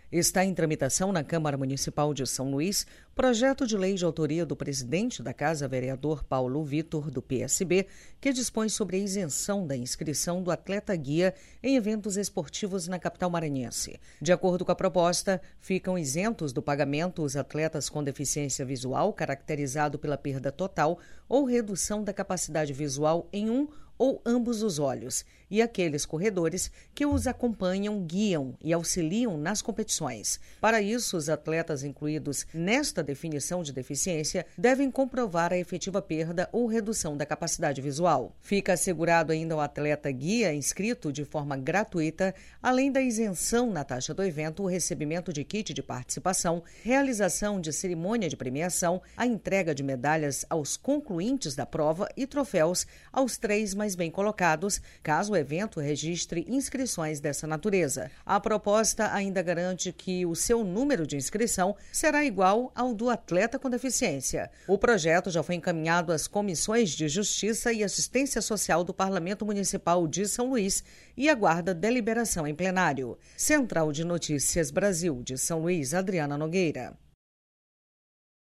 Está em tramitação na Câmara Municipal de São Luís projeto de lei de autoria do presidente da Casa, vereador Paulo Vitor, do PSB, que dispõe sobre a isenção da inscrição do atleta guia em eventos esportivos na capital maranhense. De acordo com a proposta, ficam isentos do pagamento os atletas com deficiência visual caracterizado pela perda total ou redução da capacidade visual em um ou ambos os olhos, e aqueles corredores que os acompanham, guiam e auxiliam nas competições. Para isso, os atletas incluídos nesta definição de deficiência devem comprovar a efetiva perda ou redução da capacidade visual. Fica assegurado ainda ao atleta guia inscrito de forma gratuita, além da isenção na taxa do evento, o recebimento de kit de participação, realização de cerimônia de premiação, a entrega de medalhas aos concluintes da prova e troféus aos 3 mais bem colocados, caso o evento registre inscrições dessa natureza. A proposta ainda garante que o seu número de inscrição será igual ao do atleta com deficiência. O projeto já foi encaminhado às comissões de Justiça e Assistência Social do Parlamento Municipal de São Luís e aguarda deliberação em plenário. Central de Notícias Brasil de São Luís, Adriana Nogueira.